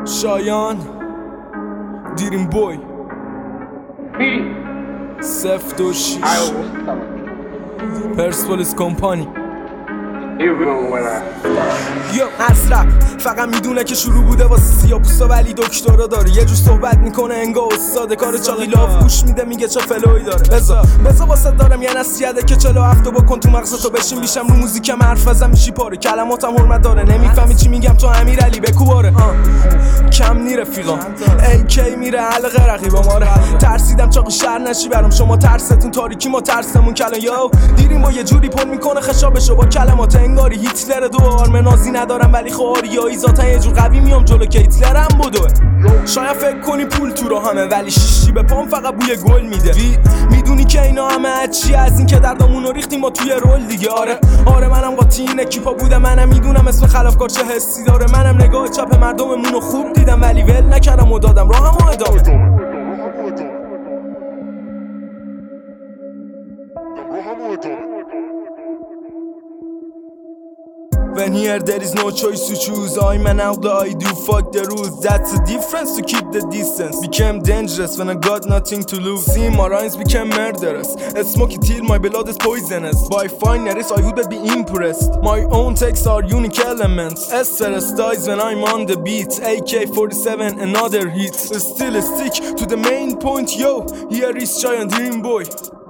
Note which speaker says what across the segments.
Speaker 1: شایان دیرین بوی سفت و شیش پرسپولیس کمپانی یا از رپ فقط میدونه که شروع بوده واسه سیاپوستا ولی دکترا داره یه جور صحبت میکنه انگار استاد کار چاقی لاف گوش میده میگه چه فلوی داره بزا واسه دارم یه نصیحته که 47 بکن تو مغزتو بشین بیشم رو موزیکم حرف بزن میشی پاره کلماتم حرمت داره نمیفهمی چی میگم تو امیرعلی بگو باره کم نی رفیقام AK میره حلقه رقیبا ماره ترسیدم چاق شهر نشی برام شما ترستون تاریکی ما ترسمون کلان یا دیریم با یه جوری پر میکنه خشابشو با کلمات انگاری هیتلر دوار منازی ندارم ولی خواریایی ذاتا یه جور قوی میام جلو که هیتلرم بدوه شاید فکر کنی پول تو رو همه ولی شیشی به پام فقط بوی گل میده میدونی که اینا همه چی از این که دردامونو ریختیم ما توی رول دیگه آره منم قاطی این اکیپا بودم منم میدونم اسم خلافکار چه حسی داره منم نگاه چپ مردممونو خوب دیدم ولی ول نکردم و دادم راهمو ادامه When here there is no choice to choose I'm an outlaw, I do fuck the rules That's the difference to keep the distance Became dangerous when I got nothing to lose See my rhymes became murderous Smoky till my blood is poisonous By finalists I would be impressed My own texts are unique elements SRS dies when I'm on the beat AK-47 another hit Still stick to the main point Yo, here is Giant Dream Boy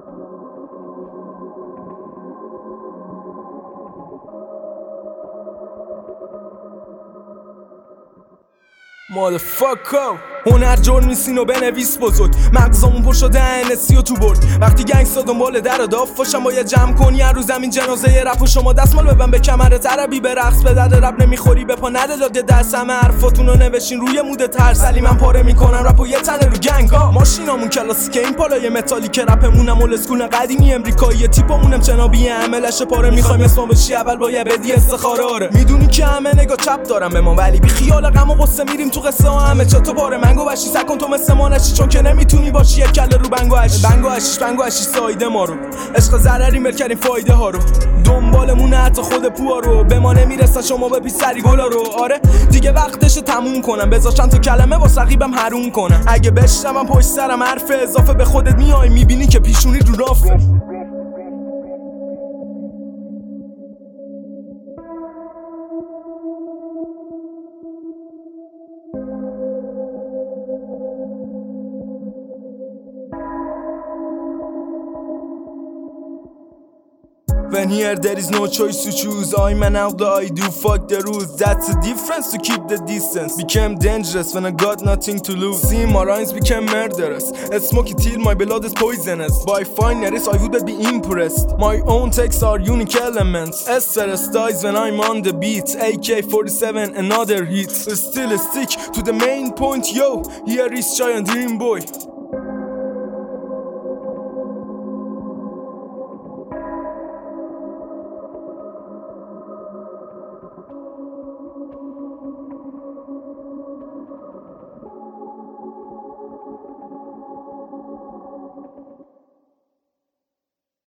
Speaker 1: Motherfucker هنر جرم نیستین و بنویس بزرگ مغزامون پر شده انسی و تو برد وقتی گنگستا دنبال در و داف باشم باید جمع کنی هر روز زمین جنازه رپ و شما دستمال ببن به کمرت عربی به رقص به درد رپ نمیخوری به پا نده داده دست همه حرفاتون رو نوشین روی مود ترس علی من پاره میکنم رپ و یه تنه رو گنگ ها ماشینامون کلاسیکه این پالای متالی که رپمونم اول اسکول قدیمی امریکایی تیپمونم چنابی عملش پاره میخوایم اسمم بشی اول با یه بدی استخاره میدونی که همه نگاه چپ دارم به ما ولی بی خیال غم و غصه میریم تو قصه ها همه چطور پاره منگو بشی سکن تو مثل ما نشی چون که نمیتونی باشی یک کله رو بنگو هشیش سایده ما رو عشق ضرری مر کردیم فایده ها رو دنبالمونه حتی خود پوها رو به ما نمیرسه شما به سری گلا رو آره دیگه وقتش تموم کنم بذار چند تا کلمه واسه رقیبم حروم کنم اگه بشنوم پشت سرم حرف اضافه به خودت میای میبینی که پیشونی رو رافه When here there is no choice to choose I'm an outlaw, I do fuck the rules That's the difference to keep the distance Became dangerous when I got nothing to lose See my rhymes became murderous Smoky till my blood is poisonous By finalists I would be impressed My own texts are unique elements SRS dies when I'm on the beat AK-47 another hit Still stick to the main point Yo, here is Giant Dream Boy